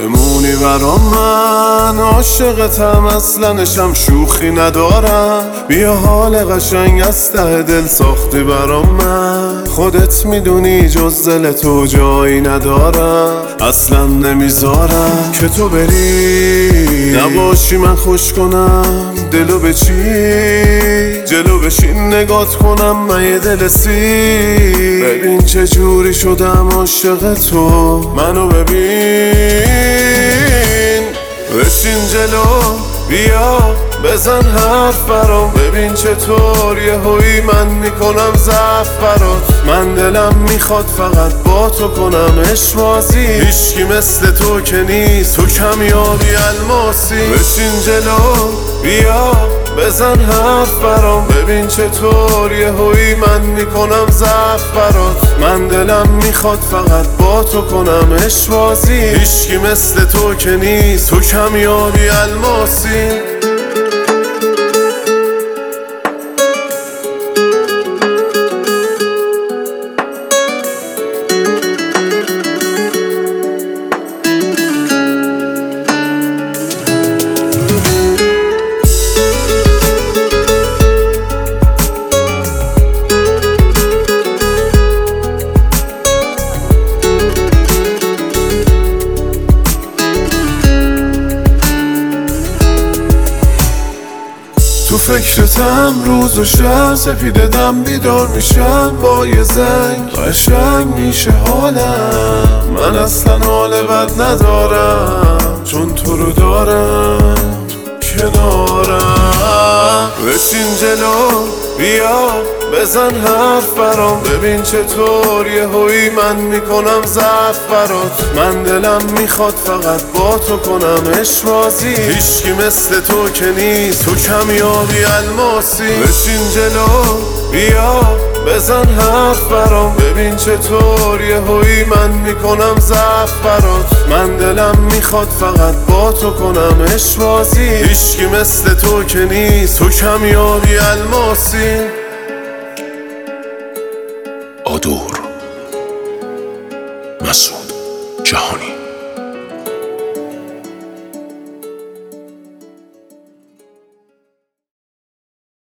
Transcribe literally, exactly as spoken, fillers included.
بمونی برام، من عاشقتم، اصلنشم شوخی ندارم. بیا حال قشنگ از ته دل ساختی برام، من خودت میدونی جز دل تو جایی ندارم. اصلا نمیذارم که تو بری نباشی من خوش کنم دلو به چی جلو بشین نگات کنم من یه دل سی. ببین چه جوری شدم عاشق تو، منو ببین. بشین جلو بیا بزن حرف برام، ببین چطور یه هوی من میکنم ضعف برات. من دلم میخواد فقط با تو کنم عشق بازی، هیچکی مثل تو که نیست، تو کمیابی الماسی. بشین جلو بیا بزن حرف برام، ببین چطور یه هوی من میکنم ضعف برات. من دلم میخواد فقط با تو کنم عشق بازی، هیچکی مثل تو که نیست، تو کمیابی الماسی. تو فکرتم روز و شب، سپیده دم بیدار میشم با یه زنگ، قشنگ میشه حالم. من اصلا حال بد ندارم چون تو رو دارم کنارم. بشین جلو بیا بزن حرف برام، ببین چطور یه هوی من میکنم ضعف برات. من دلم میخواد فقط با تو کنم عشق بازی، هیچکی مثل تو که نیست، تو کمیابی الماسی. بشین جلو بیا بزن حرف برام، ببین چطور یه هوی من میکنم ضعف برات. من دلم میخواد فقط با تو کنم عشق بازی، هیچکی مثل تو که نیست، تو کمیابی الماسی. آدور مسعود جهانی.